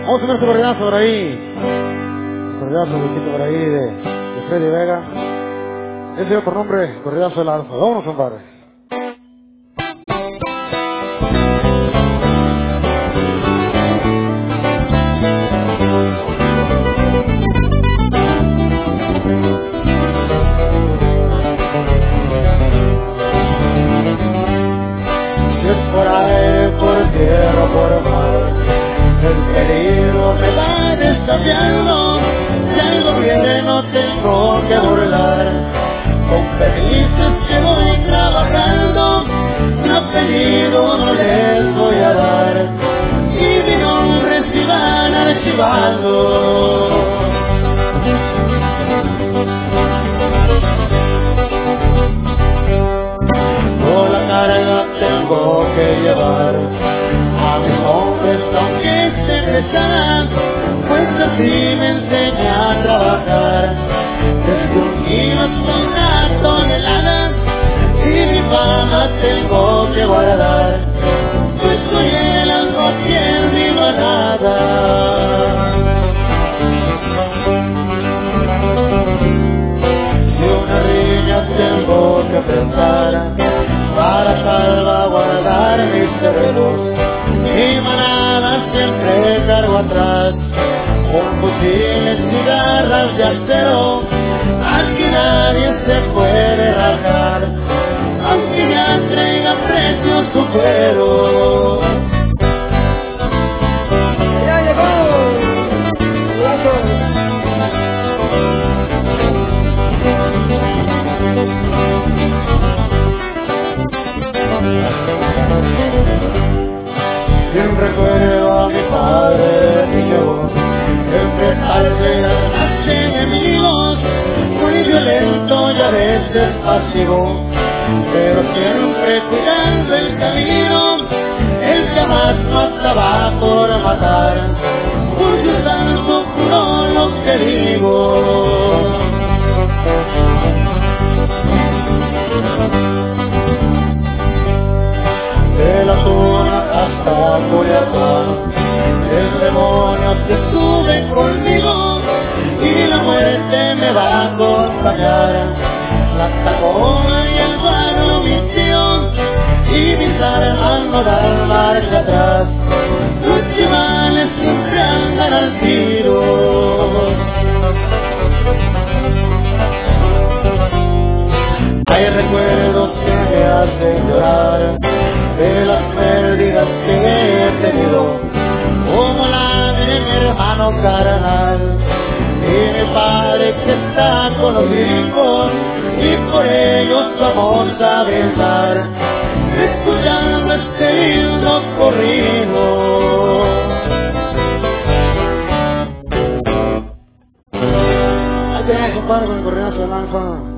Vamos a ver este corridazo por ahí. Un corridazo un poquito por ahí de Freddy Vega. Ese otro nombre, corridazo del Alfa. Vámonos, compadre. Si es por aire, por tierra, por mar, el peligro me va desafiando. Si algo viene no tengo que burlar. Con permisos que voy trabajando, mi apellido no les voy a dar. Y mi nombre se van archivando. Con la carga tengo que llevar a mis hombres aunque estén pesadas, pues así me enseña a trabajar. Desde un kilo son una tonelada y mi fama tengo que guardar. Pues soy el algo aquí en mi manada. Y una riña tengo que enfrentar para salvaguardar mis terrenos. Mi manada siempre cargo atrás, con fusiles y garras de acero. Aquí nadie se puede rajar, aunque ya traiga precio su cuero. ¡Ya llegó! Siempre recuerdo a mi padre niño, enfrentarse a los enemigos, muy violento y a veces pasivo, pero siempre cuidando el camino. Él jamás mataba por matar, por su santo juro lo que digo. De la zona hasta Culiacán, el demonio se sube conmigo y la muerte me va a acompañar. La tacona y el guano mi tío, y mis armas no dan marcha atrás. Los chivales siempre andan al tiro. Hay recuerdos que me hacen llorar de las pérdidas que he tenido, como la de mi hermano carnal y mi padre que está con los hijos, y por ellos vamos a besar, escuchando este lindo corrido. Ahí tenés, compadre, con el corridazo del Alfa.